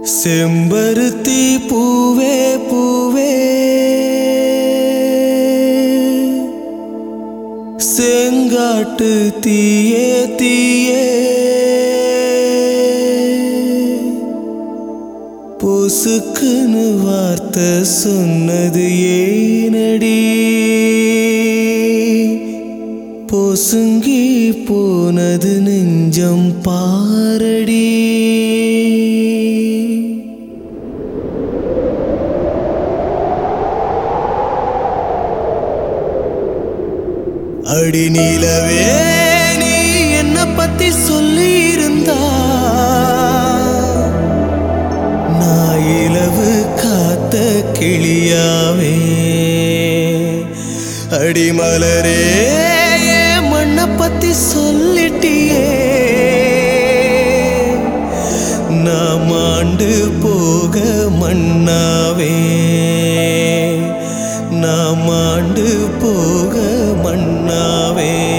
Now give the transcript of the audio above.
செம்பருத்தி பூவே பூவே செங்காட்டு தீயே தீயே பொசுக்குன்னு வார்த்தை சொன்னது ஏனடி பொசுங்கி போனது நெஞ்சம் பாரடி அடி நிலவே நீ என்ன பத்தி சொல்லி இருந்தா நான் இலவு காத்த கிளியாவே அடி மலரே மண்ணை பத்தி சொல்லிட்டியே நான் மாண்டு போக மண்ணாவே நான் மாண்டு போக மண்ணாவே